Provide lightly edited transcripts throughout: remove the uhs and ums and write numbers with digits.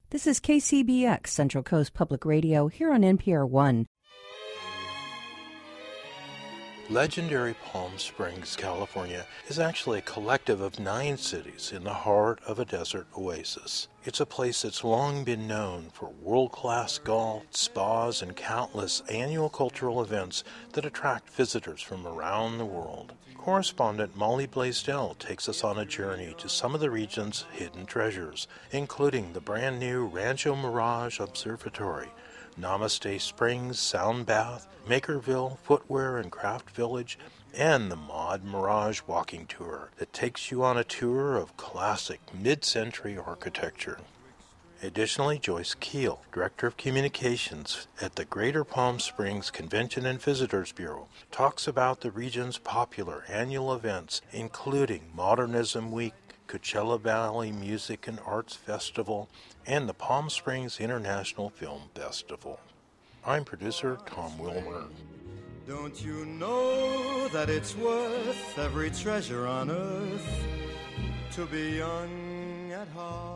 This is KCBX, Central Coast Public Radio, here on NPR One. Legendary Palm Springs, California, is actually a collective of 9 cities in the heart of a desert oasis. It's a place that's long been known for world-class golf, spas, and countless annual cultural events that attract visitors from around the world. Correspondent Molly Blaisdell takes us on a journey to some of the region's hidden treasures, including the brand-new Rancho Mirage Observatory, Namaste Springs Sound Bath, Makerville Footwear and Craft Village, and the Mod Mirage Walking Tour that takes you on a tour of classic mid-century architecture. Additionally, Joyce Keel, Director of Communications at the Greater Palm Springs Convention and Visitors Bureau, talks about the region's popular annual events, including Modernism Week, Coachella Valley Music and Arts Festival, and the Palm Springs International Film Festival. I'm producer Tom Wilmer. Don't you know that it's worth every treasure on earth to be young at heart?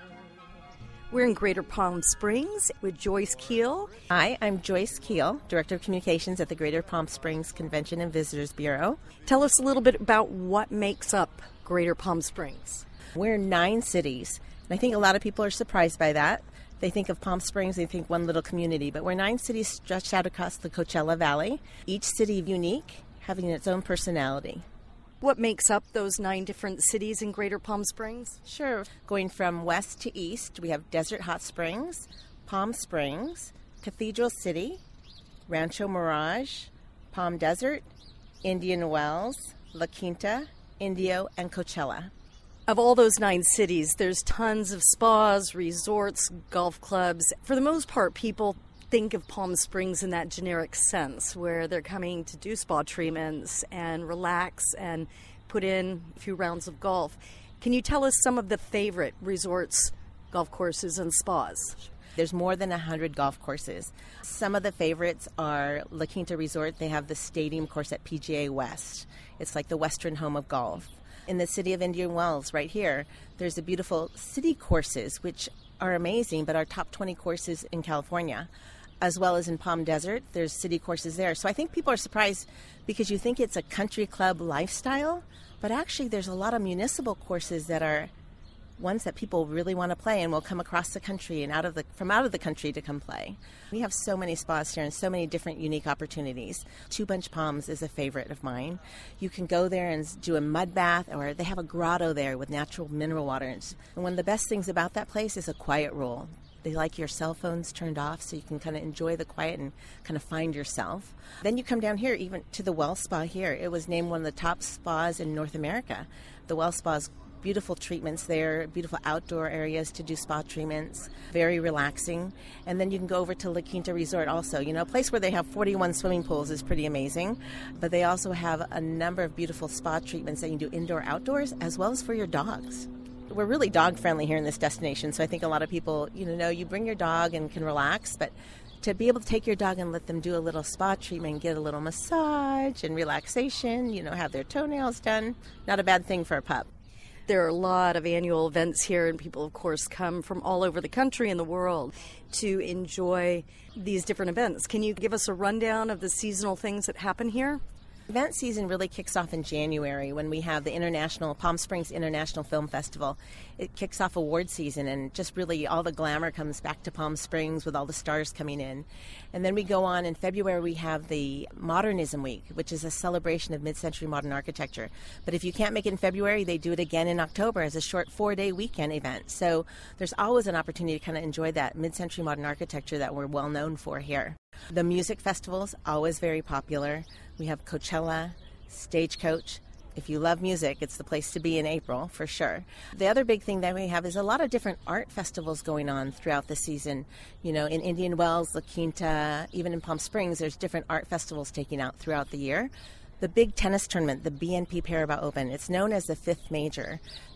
We're in Greater Palm Springs with Joyce Keel. Hi, I'm Joyce Keel, Director of Communications at the Greater Palm Springs Convention and Visitors Bureau. Tell us a little bit about what makes up Greater Palm Springs. We're 9 cities, and I think a lot of people are surprised by that. They think of Palm Springs, they think one little community, but we're 9 cities stretched out across the Coachella Valley, each city unique, having its own personality. What makes up those 9 different cities in Greater Palm Springs? Sure. Going from west to east, we have Desert Hot Springs, Palm Springs, Cathedral City, Rancho Mirage, Palm Desert, Indian Wells, La Quinta, Indio, and Coachella. Of all those 9 cities, there's tons of spas, resorts, golf clubs. For the most part, people think of Palm Springs in that generic sense, where they're coming to do spa treatments and relax and put in a few rounds of golf. Can you tell us some of the favorite resorts, golf courses, and spas? There's more than 100 golf courses. Some of the favorites are La Quinta Resort. They have the stadium course at PGA West. It's like the western home of golf. In the city of Indian Wells, right here, there's the beautiful city courses, which are amazing, but are top 20 courses in California. As well as in Palm Desert, there's city courses there. So I think people are surprised because you think it's a country club lifestyle, but actually there's a lot of municipal courses that are ones that people really want to play and will come across the country and from out of the country to come play. We have so many spas here and so many different unique opportunities. Two Bunch Palms is a favorite of mine. You can go there and do a mud bath, or they have a grotto there with natural mineral water. And one of the best things about that place is a quiet rule. They like your cell phones turned off so you can kind of enjoy the quiet and kind of find yourself. Then you come down here, even to the Well Spa here. It was named one of the top spas in North America. The Well Spa's beautiful treatments there, beautiful outdoor areas to do spa treatments, very relaxing. And then you can go over to La Quinta Resort also. You know, a place where they have 41 swimming pools is pretty amazing. But they also have a number of beautiful spa treatments that you can do indoor, outdoors, as well as for your dogs. We're really dog friendly here in this destination, so I think a lot of people, know you bring your dog and can relax, but to be able to take your dog and let them do a little spa treatment, get a little massage and relaxation, have their toenails done, not a bad thing for a pup. There are a lot of annual events here, and people, of course, come from all over the country and the world to enjoy these different events. Can you give us a rundown of the seasonal things that happen here? Event season really kicks off in January when we have the Palm Springs International Film Festival. It kicks off award season, and just really all the glamour comes back to Palm Springs with all the stars coming in. And then we go on in February, we have the Modernism Week, which is a celebration of mid-century modern architecture. But if you can't make it in February, they do it again in October as a short 4-day weekend event. So there's always an opportunity to kind of enjoy that mid-century modern architecture that we're well known for here. The music festivals, always very popular. We have Coachella, Stagecoach. If you love music, it's the place to be in April, for sure. The other big thing that we have is a lot of different art festivals going on throughout the season. In Indian Wells, La Quinta, even in Palm Springs, there's different art festivals taking out throughout the year. The big tennis tournament, the BNP Paribas Open, it's known as the 5th major.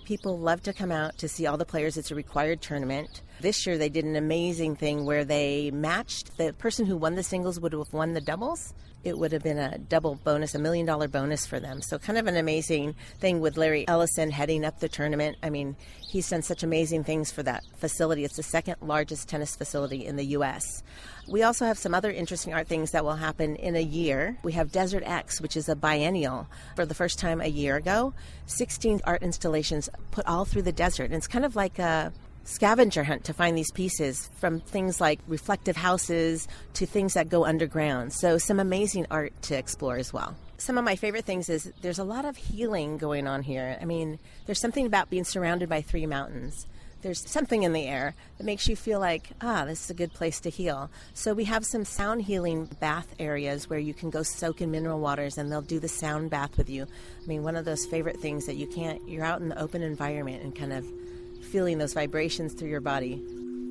People love to come out to see all the players. It's a required tournament. This year they did an amazing thing where they matched. The person who won the singles would have won the doubles. It would have been a double bonus, $1 million bonus for them. So kind of an amazing thing with Larry Ellison heading up the tournament. I mean, he's done such amazing things for that facility. It's the second largest tennis facility in the U.S. We also have some other interesting art things that will happen in a year. We have Desert X, which is a biennial for the first time a year ago. 16 art installations put all through the desert. And it's kind of like a scavenger hunt to find these pieces, from things like reflective houses to things that go underground. So some amazing art to explore as well. Some of my favorite things is there's a lot of healing going on here. I mean, there's something about being surrounded by 3 mountains. There's something in the air that makes you feel like, this is a good place to heal. So we have some sound healing bath areas where you can go soak in mineral waters and they'll do the sound bath with you. I mean, one of those favorite things that you're out in the open environment and kind of feeling those vibrations through your body.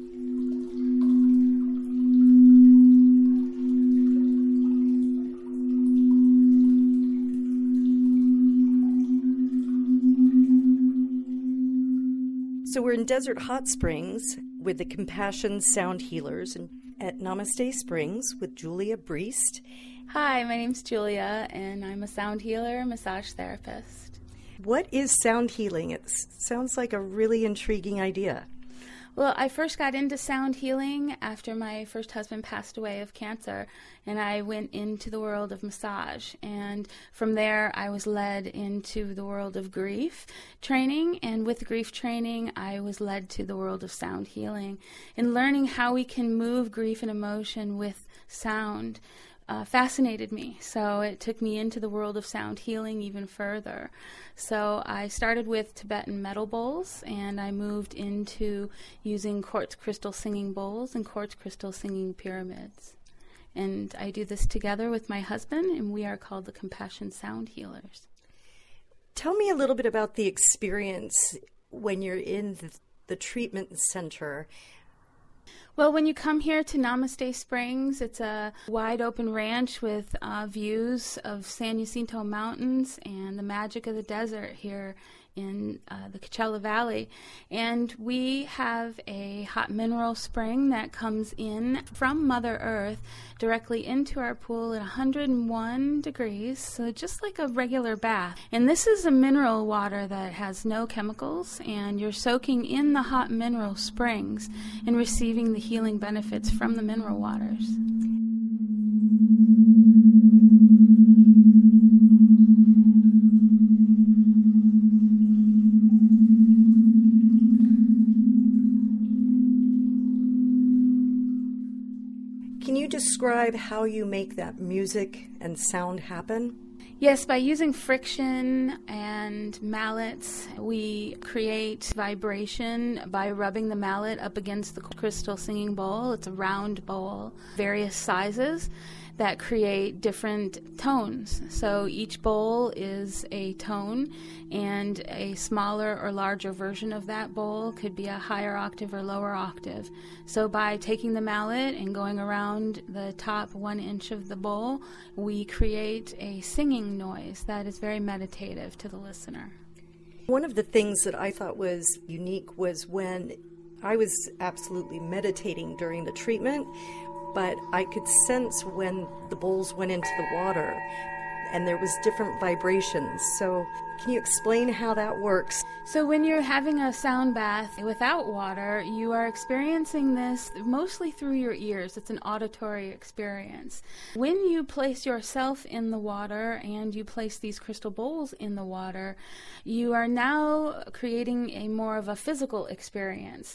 So we're in Desert Hot Springs with the Compassion Sound Healers at Namaste Springs with Julia Briest. Hi, my name's Julia, and I'm a sound healer, massage therapist. What is sound healing? It sounds like a really intriguing idea. Well, I first got into sound healing after my first husband passed away of cancer, and I went into the world of massage. And from there, I was led into the world of grief training, and with grief training, I was led to the world of sound healing and learning how we can move grief and emotion with sound. Fascinated me, so it took me into the world of sound healing even further. So I started with Tibetan metal bowls, and I moved into using quartz crystal singing bowls and quartz crystal singing pyramids. And I do this together with my husband, and we are called the Compassion Sound Healers. Tell me a little bit about the experience when you're in the treatment center. Well, when you come here to Namaste Springs, it's a wide open ranch with views of San Jacinto Mountains and the magic of the desert here in the Coachella Valley. And we have a hot mineral spring that comes in from Mother Earth directly into our pool at 101 degrees, so just like a regular bath. And this is a mineral water that has no chemicals, and you're soaking in the hot mineral springs and receiving the healing benefits from the mineral waters. Can you describe how you make that music and sound happen? Yes, by using friction and mallets, we create vibration by rubbing the mallet up against the crystal singing bowl. It's a round bowl, various sizes that create different tones. So each bowl is a tone, and a smaller or larger version of that bowl could be a higher octave or lower octave. So by taking the mallet and going around the top 1 inch of the bowl, we create a singing noise that is very meditative to the listener. One of the things that I thought was unique was when I was absolutely meditating during the treatment, but I could sense when the bowls went into the water and there was different vibrations. So can you explain how that works? So when you're having a sound bath without water, you are experiencing this mostly through your ears. It's an auditory experience. When you place yourself in the water and you place these crystal bowls in the water, you are now creating a more of a physical experience.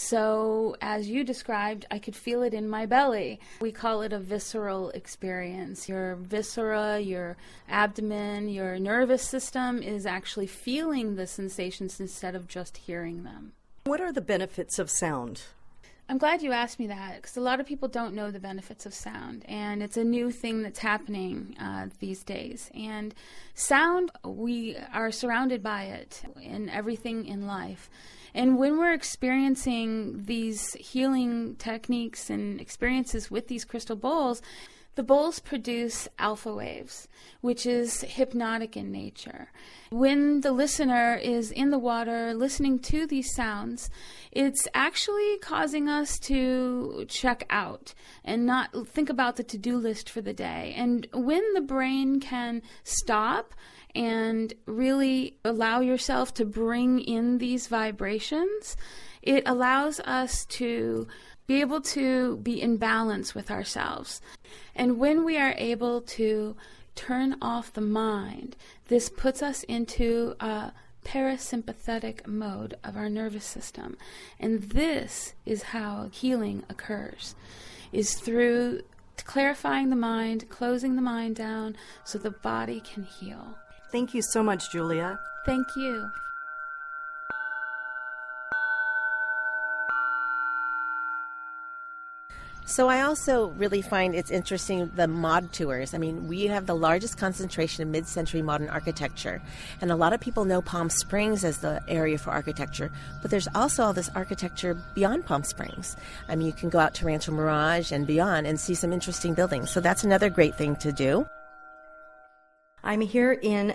So as you described, I could feel it in my belly. We call it a visceral experience. Your viscera, your abdomen, your nervous system is actually feeling the sensations instead of just hearing them. What are the benefits of sound? I'm glad you asked me that, because a lot of people don't know the benefits of sound, and it's a new thing that's happening these days. And sound, we are surrounded by it in everything in life. And when we're experiencing these healing techniques and experiences with these crystal bowls, The bowls produce alpha waves, which is hypnotic in nature. When the listener is in the water listening to these sounds, it's actually causing us to check out and not think about the to-do list for the day. And when the brain can stop and really allow yourself to bring in these vibrations, it allows us to be able to be in balance with ourselves. And when we are able to turn off the mind, this puts us into a parasympathetic mode of our nervous system. And this is how healing occurs, is through clarifying the mind, closing the mind down so the body can heal. Thank you so much, Julia. Thank you. So I also really find it's interesting, the mod tours. I mean, we have the largest concentration of mid-century modern architecture, and a lot of people know Palm Springs as the area for architecture, but there's also all this architecture beyond Palm Springs. I mean, you can go out to Rancho Mirage and beyond and see some interesting buildings, so that's another great thing to do. I'm here in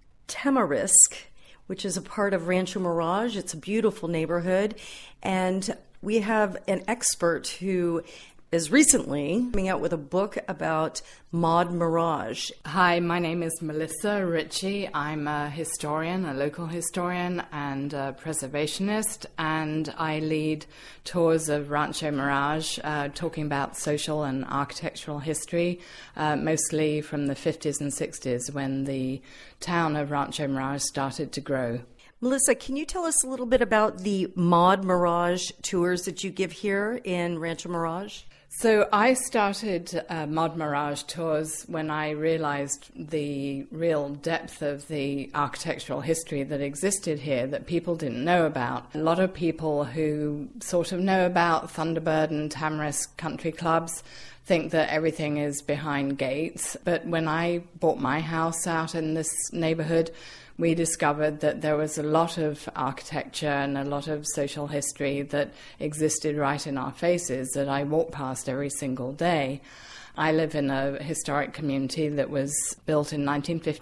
Tamarisk, which is a part of Rancho Mirage. It's a beautiful neighborhood, and we have an expert who is recently coming out with a book about Mod Mirage. Hi, my name is Melissa Ritchie. I'm a historian, a local historian and a preservationist, and I lead tours of Rancho Mirage, talking about social and architectural history, mostly from the 50s and 60s when the town of Rancho Mirage started to grow. Melissa, can you tell us a little bit about the Mod Mirage tours that you give here in Rancho Mirage? So I started Mod Mirage tours when I realized the real depth of the architectural history that existed here that people didn't know about. A lot of people who sort of know about Thunderbird and Tamarisk country clubs think that everything is behind gates. But when I bought my house out in this neighborhood, we discovered that there was a lot of architecture and a lot of social history that existed right in our faces that I walk past every single day. I live in a historic community that was built in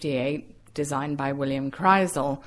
1958, designed by William Kreisel,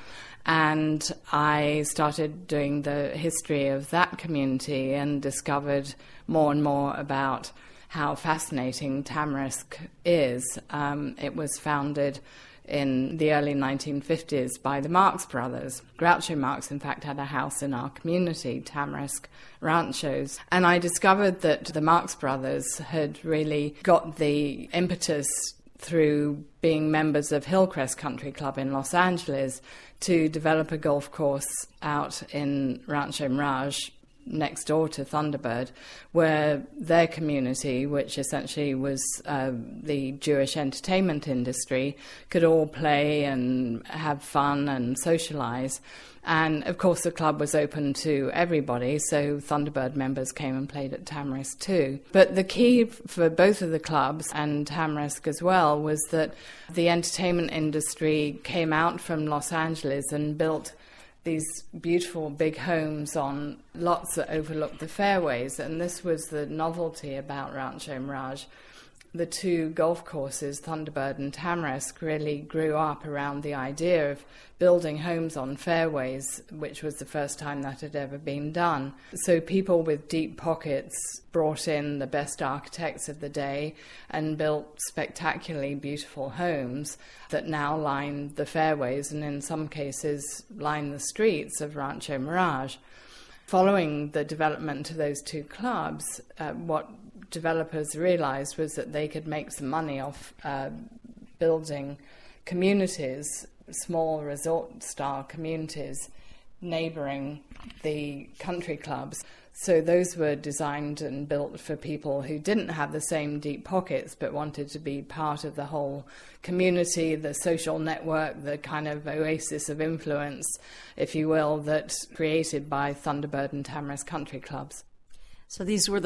and I started doing the history of that community and discovered more and more about how fascinating Tamarisk is. It was founded in the early 1950s by the Marx brothers. Groucho Marx, in fact, had a house in our community, Tamarisk Ranchos. And I discovered that the Marx brothers had really got the impetus through being members of Hillcrest Country Club in Los Angeles to develop a golf course out in Rancho Mirage, next door to Thunderbird, where their community, which essentially was the Jewish entertainment industry, could all play and have fun and socialize. And of course the club was open to everybody, so Thunderbird members came and played at Tamarisk too. But the key for both of the clubs and Tamarisk as well was that the entertainment industry came out from Los Angeles and built these beautiful big homes on lots that overlooked the fairways, and this was the novelty about Rancho Mirage. The two golf courses, Thunderbird and Tamarisk, really grew up around the idea of building homes on fairways, which was the first time that had ever been done. So people with deep pockets brought in the best architects of the day and built spectacularly beautiful homes that now line the fairways and in some cases line the streets of Rancho Mirage. Following the development of those two clubs, what developers realized was that they could make some money off building communities, small resort-style communities, neighboring the country clubs. So those were designed and built for people who didn't have the same deep pockets but wanted to be part of the whole community, the social network, the kind of oasis of influence, if you will, that's created by Thunderbird and Tamarisk country clubs. So these were the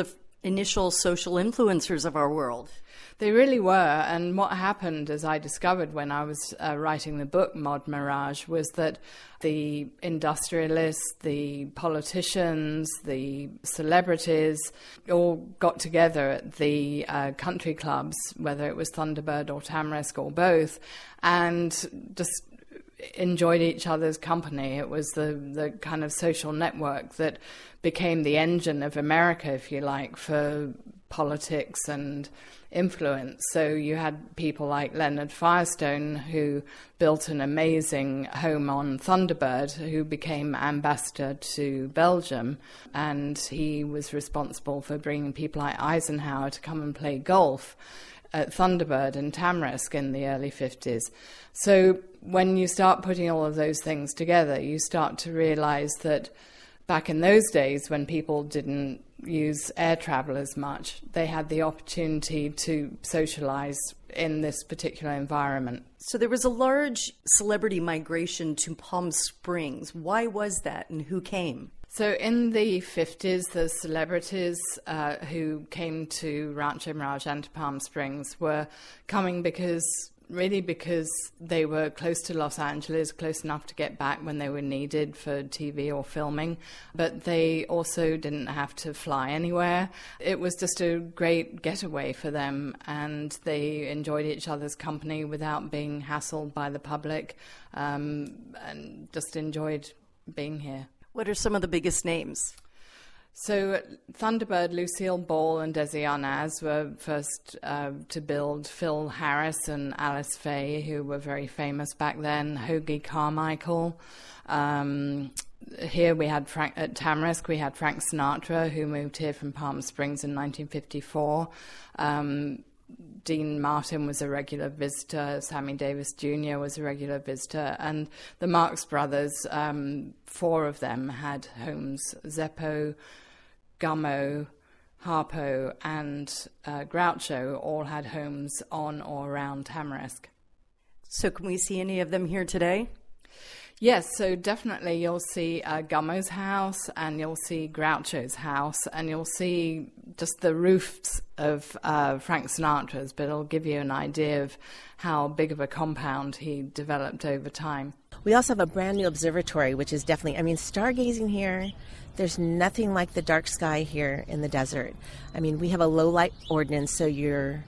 initial social influencers of our world. They really were, and what happened, as I discovered when I was writing the book Mod Mirage, was that the industrialists, the politicians, the celebrities all got together at the country clubs, whether it was Thunderbird or Tamarisk or both, and just enjoyed each other's company. It was the kind of social network that became the engine of America, if you like, for politics and influence. So you had people like Leonard Firestone, who built an amazing home on Thunderbird, who became ambassador to Belgium, and he was responsible for bringing people like Eisenhower to come and play golf at Thunderbird and Tamarisk in the early 50s. So when you start putting all of those things together, you start to realize that back in those days, when people didn't use air travel as much, they had the opportunity to socialize in this particular environment. So there was a large celebrity migration to Palm Springs. Why was that, and who came? So in the 50s, the celebrities who came to Rancho Mirage and to Palm Springs were coming because they were close to Los Angeles, close enough to get back when they were needed for TV or filming, but they also didn't have to fly anywhere. It was just a great getaway for them, and they enjoyed each other's company without being hassled by the public, and just enjoyed being here. What are some of the biggest names? So Thunderbird, Lucille Ball and Desi Arnaz were first to build. Phil Harris and Alice Faye, who were very famous back then. Hoagy Carmichael. Here we had at Tamarisk, we had Frank Sinatra, who moved here from Palm Springs in 1954. Dean Martin was a regular visitor. Sammy Davis Jr. was a regular visitor. And the Marx Brothers, 4 of them had homes. Zeppo, Gummo, Harpo, and Groucho all had homes on or around Tamarisk. So can we see any of them here today? Yes, so definitely you'll see Gummo's house, and you'll see Groucho's house, and you'll see just the roofs of Frank Sinatra's, but it'll give you an idea of how big of a compound he developed over time. We also have a brand new observatory, which is definitely, stargazing here, there's nothing like the dark sky here in the desert. We have a low light ordinance, so your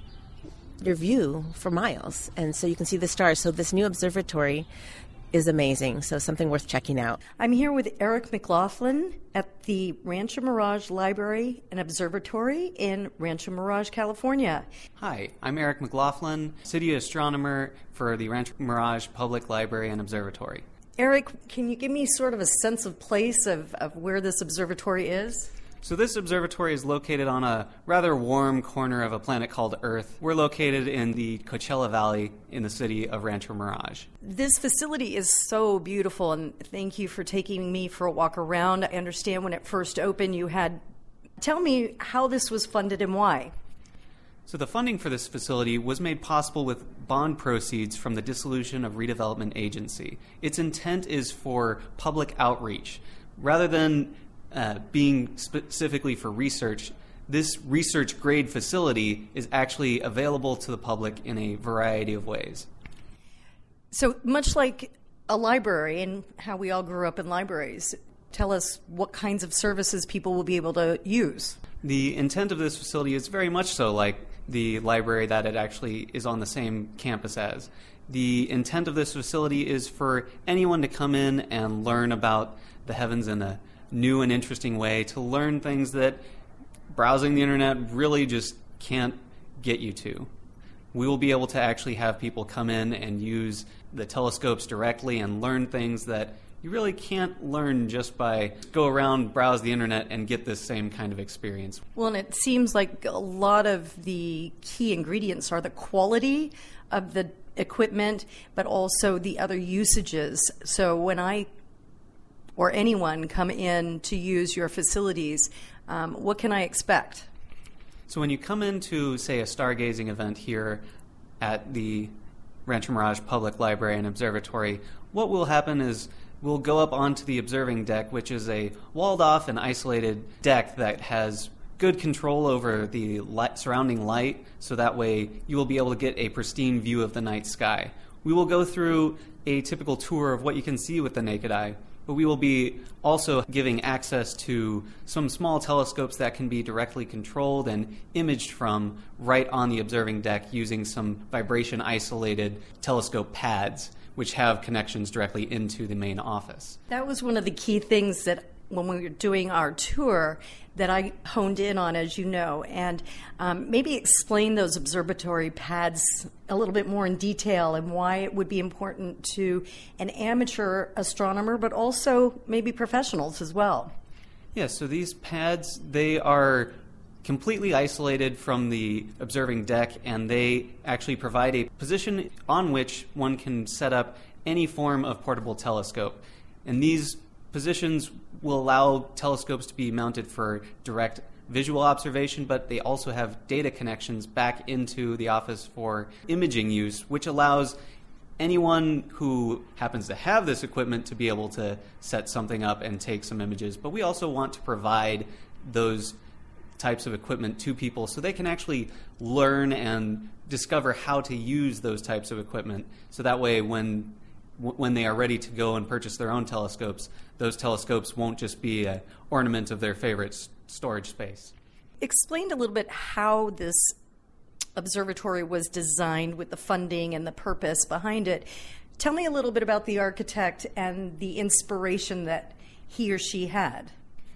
view for miles, and so you can see the stars. So this new observatory is amazing, so something worth checking out. I'm here with Eric McLaughlin at the Rancho Mirage Library and Observatory in Rancho Mirage, California. Hi, I'm Eric McLaughlin, city astronomer for the Rancho Mirage Public Library and Observatory. Eric, can you give me sort of a sense of place of where this observatory is? So this observatory is located on a rather warm corner of a planet called Earth. We're located in the Coachella Valley in the city of Rancho Mirage. This facility is so beautiful, and thank you for taking me for a walk around. I understand when it first opened you had... Tell me how this was funded and why. So the funding for this facility was made possible with bond proceeds from the dissolution of Redevelopment Agency. Its intent is for public outreach. Rather than being specifically for research, this research-grade facility is actually available to the public in a variety of ways. So much like a library and how we all grew up in libraries, tell us what kinds of services people will be able to use. The intent of this facility is very much so like the library that it actually is on the same campus as. The intent of this facility is for anyone to come in and learn about the heavens in a new and interesting way, to learn things that browsing the internet really just can't get you to. We will be able to actually have people come in and use the telescopes directly and learn things that you really can't learn just by go around, browse the internet, and get this same kind of experience. Well, and it seems like a lot of the key ingredients are the quality of the equipment, but also the other usages. So when I or anyone come in to use your facilities, what can I expect? So when you come into, say, a stargazing event here at the Rancho Mirage Public Library and Observatory, what will happen is we'll go up onto the observing deck, which is a walled-off and isolated deck that has good control over the surrounding light, so that way you will be able to get a pristine view of the night sky. We will go through a typical tour of what you can see with the naked eye, but we will be also giving access to some small telescopes that can be directly controlled and imaged from right on the observing deck using some vibration-isolated telescope pads, which have connections directly into the main office. That was one of the key things that when we were doing our tour that I honed in on, as you know, and maybe explain those observatory pads a little bit more in detail and why it would be important to an amateur astronomer, but also maybe professionals as well. Yeah, so these pads, they are completely isolated from the observing deck, and they actually provide a position on which one can set up any form of portable telescope. And these positions will allow telescopes to be mounted for direct visual observation, but they also have data connections back into the office for imaging use, which allows anyone who happens to have this equipment to be able to set something up and take some images. But we also want to provide those types of equipment to people so they can actually learn and discover how to use those types of equipment, so that way when they are ready to go and purchase their own telescopes, those telescopes won't just be an ornament of their favorite storage space. Explain a little bit how this observatory was designed with the funding and the purpose behind it. Tell me a little bit about the architect and the inspiration that he or she had.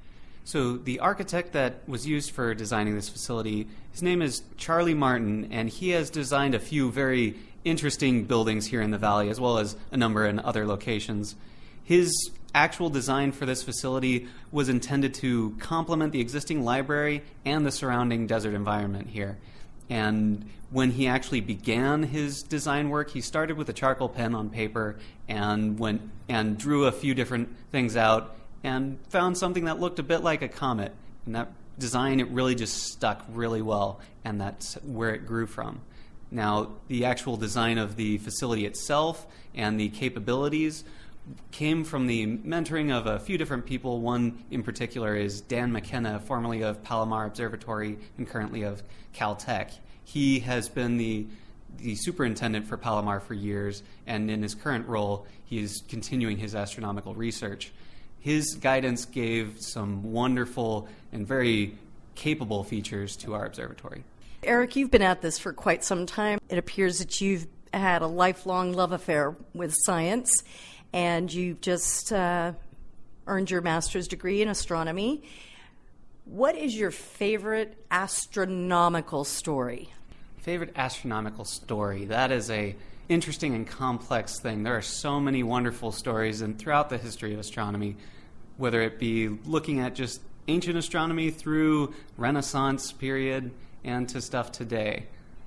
So the architect that was used for designing this facility, his name is Charlie Martin, and he has designed a few very interesting buildings here in the valley, as well as a number in other locations. His actual design for this facility was intended to complement the existing library and the surrounding desert environment here. And when he actually began his design work, he started with a charcoal pen on paper and went and drew a few different things out and found something that looked a bit like a comet. And that design, it really just stuck really well, and that's where it grew from. Now, the actual design of the facility itself and the capabilities came from the mentoring of a few different people. One in particular is Dan McKenna, formerly of Palomar Observatory and currently of Caltech. He has been the superintendent for Palomar for years, and in his current role, he is continuing his astronomical research. His guidance gave some wonderful and very capable features to our observatory. Eric, you've been at this for quite some time. It appears that you've had a lifelong love affair with science, and you've just earned your master's degree in astronomy. What is your favorite astronomical story? Favorite astronomical story? That is a interesting and complex thing. There are so many wonderful stories and throughout the history of astronomy, whether it be looking at just ancient astronomy through Renaissance period and to stuff today.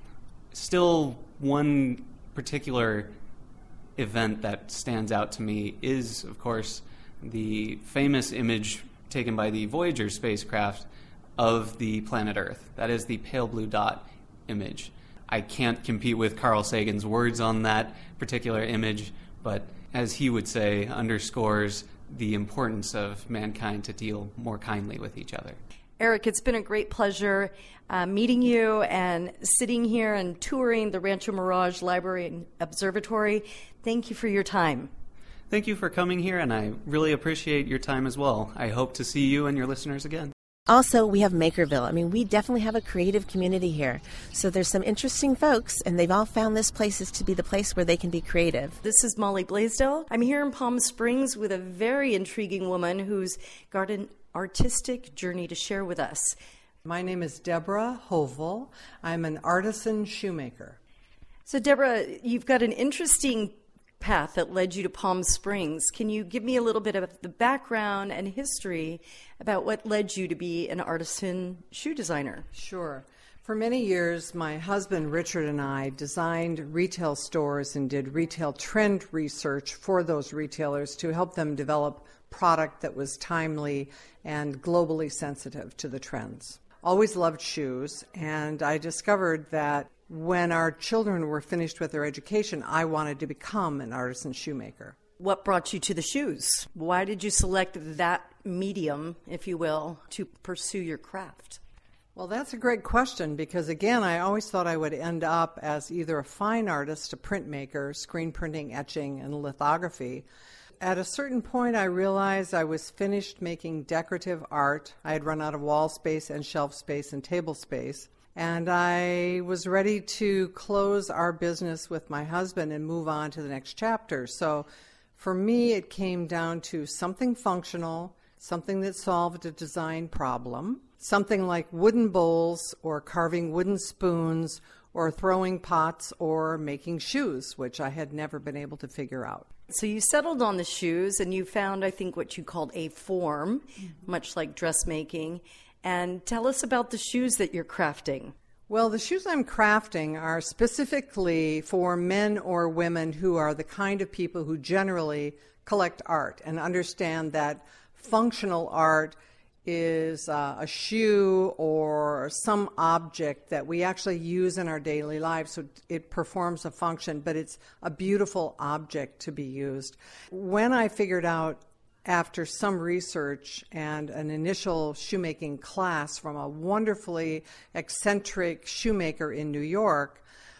Still, one particular event that stands out to me is, of course, the famous image taken by the Voyager spacecraft of the planet Earth. That is the pale blue dot image. I can't compete with Carl Sagan's words on that particular image, but as he would say, underscores the importance of mankind to deal more kindly with each other. Eric, it's been a great pleasure meeting you and sitting here and touring the Rancho Mirage Library and Observatory. Thank you for your time. Thank you for coming here, and I really appreciate your time as well. I hope to see you and your listeners again. Also, we have Makerville. I mean, we definitely have a creative community here. So there's some interesting folks, and they've all found this place is to be the place where they can be creative. This is Molly Blaisdell. I'm here in Palm Springs with a very intriguing woman who's got an artistic journey to share with us. My name is Deborah Hovel. I'm an artisan shoemaker. So, Deborah, you've got an interesting path that led you to Palm Springs. Can you give me a little bit of the background and history about what led you to be an artisan shoe designer? Sure. For many years, my husband Richard and I designed retail stores and did retail trend research for those retailers to help them develop product that was timely and globally sensitive to the trends. Always loved shoes, and I discovered that when our children were finished with their education, I wanted to become an artisan shoemaker. What brought you to the shoes? Why did you select that medium, if you will, to pursue your craft? Well, that's a great question because, again, I always thought I would end up as either a fine artist, a printmaker, screen printing, etching, and lithography. At a certain point, I realized I was finished making decorative art. I had run out of wall space and shelf space and table space, and I was ready to close our business with my husband and move on to the next chapter. So for me, it came down to something functional, something that solved a design problem, something like wooden bowls or carving wooden spoons or throwing pots or making shoes, which I had never been able to figure out. So you settled on the shoes and you found, I think, what you called a form, much like dressmaking. And tell us about the shoes that you're crafting. Well, the shoes I'm crafting are specifically for men or women who are the kind of people who generally collect art and understand that functional art is a shoe or some object that we actually use in our daily lives. So it performs a function, but it's a beautiful object to be used. When I figured out, after some research and an initial shoemaking class from a wonderfully eccentric shoemaker in New York,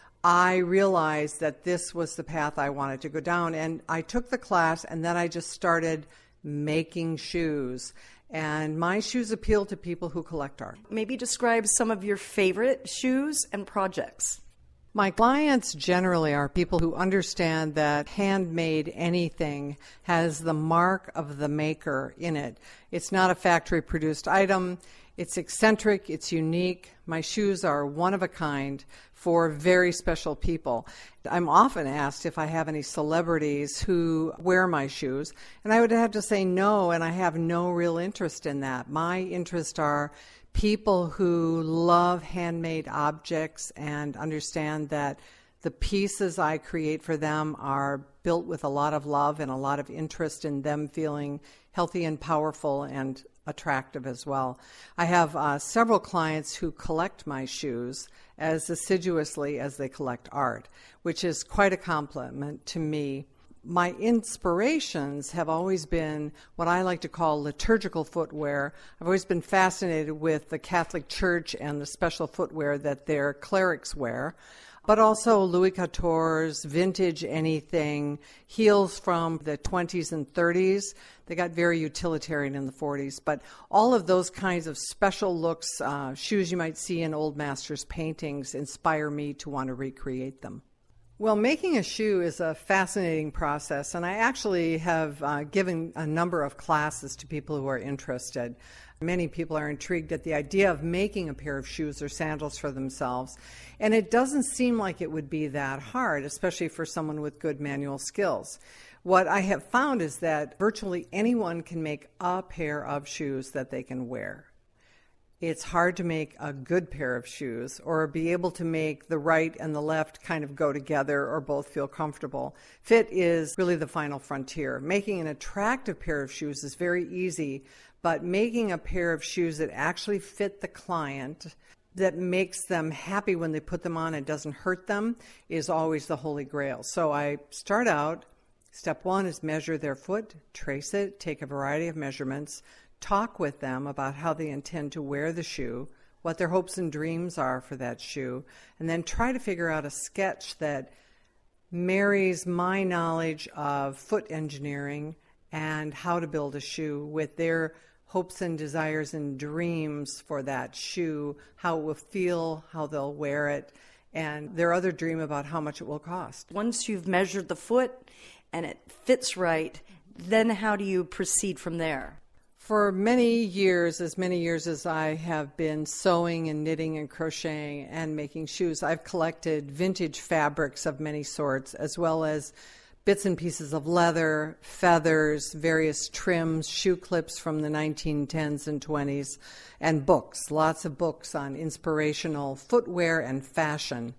I realized that this was the path I wanted to go down. And I took the class, and then I just started making shoes. And my shoes appeal to people who collect art. Maybe describe some of your favorite shoes and projects. My clients generally are people who understand that handmade anything has the mark of the maker in it. It's not a factory-produced item. It's eccentric. It's unique. My shoes are one of a kind for very special people. I'm often asked if I have any celebrities who wear my shoes, and I would have to say no, and I have no real interest in that. My interests are people who love handmade objects and understand that the pieces I create for them are built with a lot of love and a lot of interest in them feeling healthy and powerful and attractive as well. I have several clients who collect my shoes as assiduously as they collect art, which is quite a compliment to me. My inspirations have always been what I like to call liturgical footwear. I've always been fascinated with the Catholic Church and the special footwear that their clerics wear, but also Louis XIV's vintage anything, heels from the 20s and 30s. They got very utilitarian in the 40s, but all of those kinds of special looks, shoes you might see in old masters' paintings, inspire me to want to recreate them. Well, making a shoe is a fascinating process, and I actually have given a number of classes to people who are interested. Many people are intrigued at the idea of making a pair of shoes or sandals for themselves, and it doesn't seem like it would be that hard, especially for someone with good manual skills. What I have found is that virtually anyone can make a pair of shoes that they can wear. It's hard to make a good pair of shoes or be able to make the right and the left kind of go together or both feel comfortable. Fit is really the final frontier. Making an attractive pair of shoes is very easy, but making a pair of shoes that actually fit the client, that makes them happy when they put them on and doesn't hurt them, is always the holy grail. So I start out, step one is measure their foot, trace it, take a variety of measurements, talk with them about how they intend to wear the shoe, what their hopes and dreams are for that shoe, and then try to figure out a sketch that marries my knowledge of foot engineering and how to build a shoe with their hopes and desires and dreams for that shoe, how it will feel, how they'll wear it, and their other dream about how much it will cost. Once you've measured the foot and it fits right, then how do you proceed from there? For many years as I have been sewing and knitting and crocheting and making shoes, I've collected vintage fabrics of many sorts, as well as bits and pieces of leather, feathers, various trims, shoe clips from the 1910s and 20s, and books, lots of books on inspirational footwear and fashion.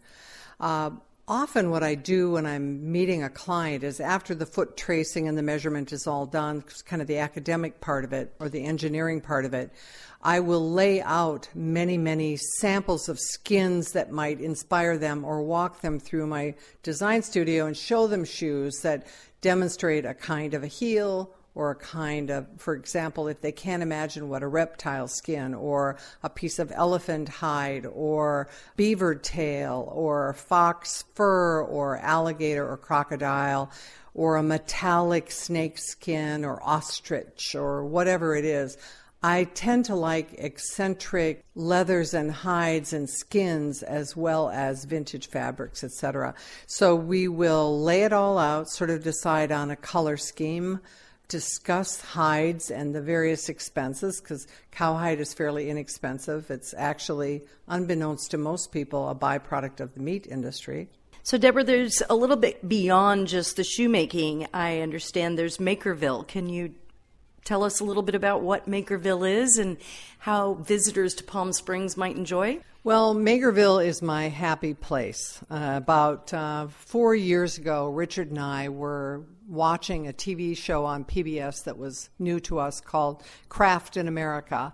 Often what I do when I'm meeting a client is after the foot tracing and the measurement is all done, kind of the academic part of it or the engineering part of it, I will lay out many, many samples of skins that might inspire them or walk them through my design studio and show them shoes that demonstrate a kind of a heel or a kind of, for example, if they can't imagine what a reptile skin or a piece of elephant hide or beaver tail or fox fur or alligator or crocodile or a metallic snake skin or ostrich or whatever it is, I tend to like eccentric leathers and hides and skins as well as vintage fabrics, etc. So we will lay it all out, sort of decide on a color scheme, discuss hides and the various expenses, because cowhide is fairly inexpensive. It's actually, unbeknownst to most people, a byproduct of the meat industry. So, Deborah, there's a little bit beyond just the shoemaking. I understand there's Makerville. Can you tell us a little bit about what Makerville is and how visitors to Palm Springs might enjoy? Well, Makerville is my happy place. About 4 years ago, Richard and I were watching a TV show on PBS that was new to us called Craft in America.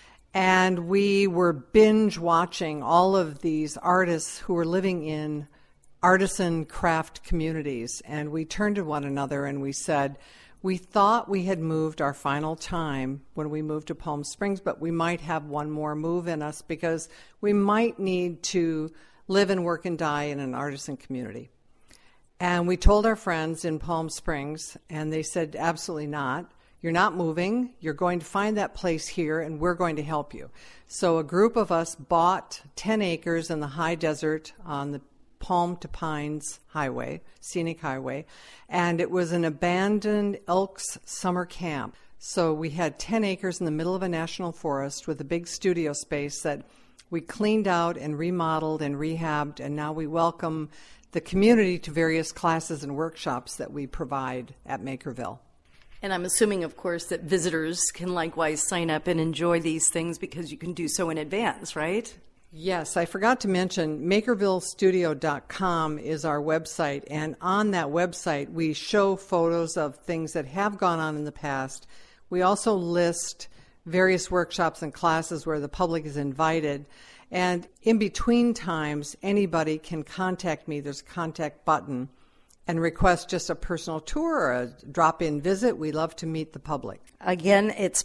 And we were binge watching all of these artists who were living in artisan craft communities. And we turned to one another and we said, we thought we had moved our final time when we moved to Palm Springs, but we might have one more move in us because we might need to live and work and die in an artisan community. And we told our friends in Palm Springs, and they said, absolutely not. You're not moving. You're going to find that place here, and we're going to help you. So a group of us bought 10 acres in the high desert on the Palm to Pines Highway, scenic highway, and it was an abandoned Elks summer camp. So we had 10 acres in the middle of a national forest with a big studio space that we cleaned out and remodeled and rehabbed, and now we welcome the community to various classes and workshops that we provide at Makerville. And I'm assuming, of course, that visitors can likewise sign up and enjoy these things because you can do so in advance, right? Yes, I forgot to mention MakervilleStudio.com is our website, and on that website we show photos of things that have gone on in the past. We also list various workshops and classes where the public is invited, and in between times anybody can contact me. There's a contact button and request just a personal tour or a drop-in visit. We love to meet the public. Again, it's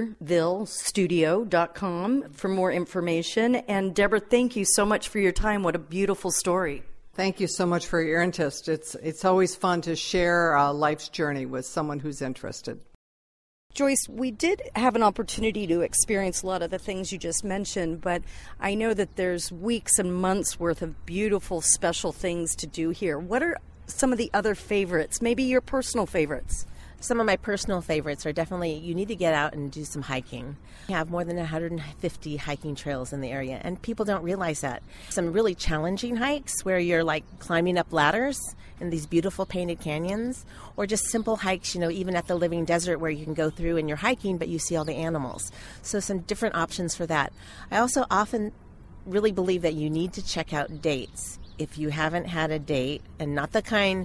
MakervilleStudio.com for more information. And Deborah, thank you so much for your time. What a beautiful story. Thank you so much for your interest. It's always fun to share life's journey with someone who's interested. Joyce, we did have an opportunity to experience a lot of the things you just mentioned, but I know that there's weeks and months worth of beautiful, special things to do here. What are some of the other favorites, maybe your personal favorites? Some of my personal favorites are definitely, you need to get out and do some hiking. We have more than 150 hiking trails in the area, and people don't realize that. Some really challenging hikes where you're like climbing up ladders in these beautiful painted canyons, or just simple hikes, even at the Living Desert where you can go through and you're hiking, but you see all the animals. So some different options for that. I also often really believe that you need to check out dates. If you haven't had a date, and not the kind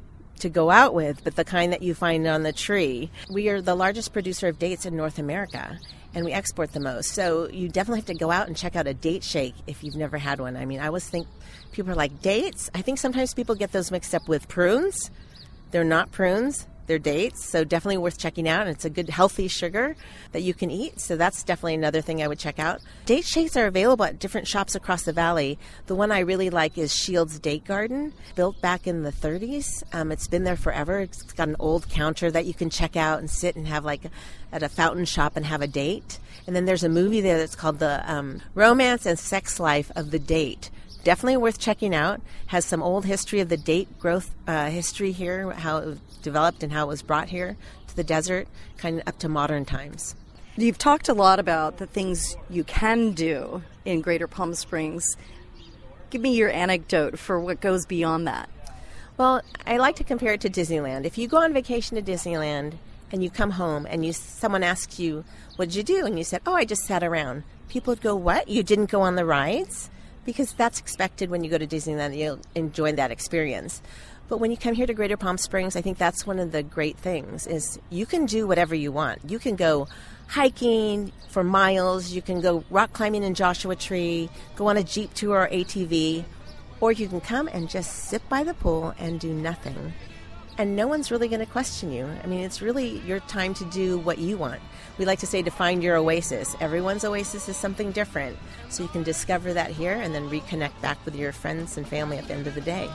to go out with, but the kind that you find on the tree. We are the largest producer of dates in North America, and we export the most. So you definitely have to go out and check out a date shake if you've never had one. I mean, I always think people are like, dates? I think sometimes people get those mixed up with prunes. They're not prunes. They're dates, so definitely worth checking out. And it's a good, healthy sugar that you can eat, so that's definitely another thing I would check out. Date shakes are available at different shops across the valley. The one I really like is Shields Date Garden, built back in the 30s. It's been there forever. It's got an old counter that you can check out and sit and have like at a fountain shop and have a date. And then there's a movie there that's called The Romance and Sex Life of the Date. Definitely worth checking out. Has some old history of the date growth history here, how it developed and how it was brought here to the desert, kind of up to modern times. You've talked a lot about the things you can do in Greater Palm Springs. Give me your anecdote for what goes beyond that. Well, I like to compare it to Disneyland. If you go on vacation to Disneyland and you come home and someone asks you, what did you do? And you said, I just sat around. People would go, what? You didn't go on the rides? Because that's expected when you go to Disneyland, you'll enjoy that experience. But when you come here to Greater Palm Springs, I think that's one of the great things is you can do whatever you want. You can go hiking for miles. You can go rock climbing in Joshua Tree, go on a Jeep tour or ATV, or you can come and just sit by the pool and do nothing and no one's really going to question you. I mean, it's really your time to do what you want. We like to say to find your oasis. Everyone's oasis is something different, so you can discover that here and then reconnect back with your friends and family at the end of the day.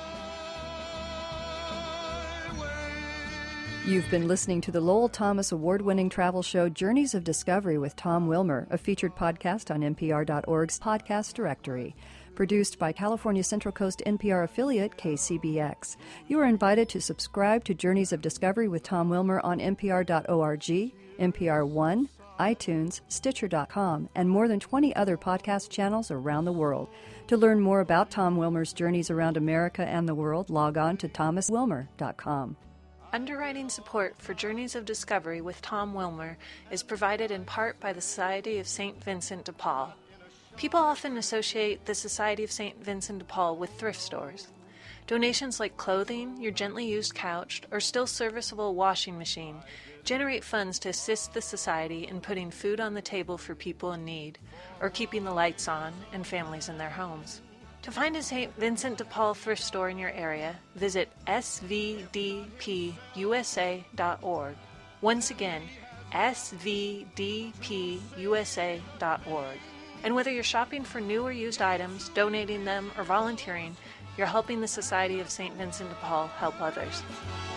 You've been listening to the Lowell Thomas award-winning travel show Journeys of Discovery with Tom Wilmer, a featured podcast on NPR.org's podcast directory. Produced by California Central Coast NPR affiliate KCBX. You are invited to subscribe to Journeys of Discovery with Tom Wilmer on NPR.org, NPR One, iTunes, Stitcher.com, and more than 20 other podcast channels around the world. To learn more about Tom Wilmer's journeys around America and the world, log on to thomaswilmer.com. Underwriting support for Journeys of Discovery with Tom Wilmer is provided in part by the Society of St. Vincent de Paul. People often associate the Society of St. Vincent de Paul with thrift stores. Donations like clothing, your gently used couch, or still serviceable washing machine generate funds to assist the Society in putting food on the table for people in need, or keeping the lights on and families in their homes. To find a St. Vincent de Paul thrift store in your area, visit svdpusa.org. Once again, svdpusa.org. And whether you're shopping for new or used items, donating them, or volunteering, you're helping the Society of St. Vincent de Paul help others.